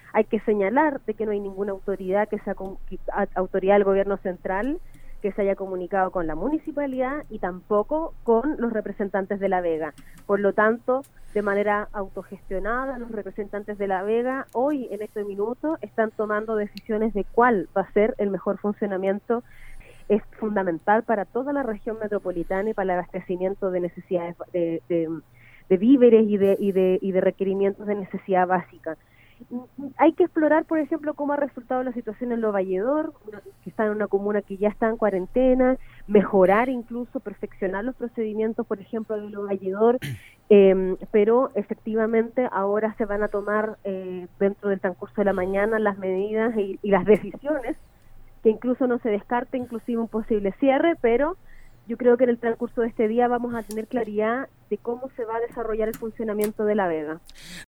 Hay que señalar de que no hay ninguna autoridad autoridad del gobierno central que se haya comunicado con la municipalidad y tampoco con los representantes de La Vega. Por lo tanto, de manera autogestionada, los representantes de La Vega hoy, en este minuto, están tomando decisiones de cuál va a ser el mejor funcionamiento. Es fundamental para toda la región metropolitana y para el abastecimiento de necesidades de víveres y de requerimientos de necesidad básica. Hay que explorar, por ejemplo, cómo ha resultado la situación en Lo Valledor, que está en una comuna que ya está en cuarentena, mejorar incluso, perfeccionar los procedimientos, por ejemplo, de Lo Valledor, pero efectivamente ahora se van a tomar dentro del transcurso de la mañana las medidas y las decisiones, que incluso no se descarta inclusive un posible cierre, pero yo creo que en el transcurso de este día vamos a tener claridad de cómo se va a desarrollar el funcionamiento de La Vega.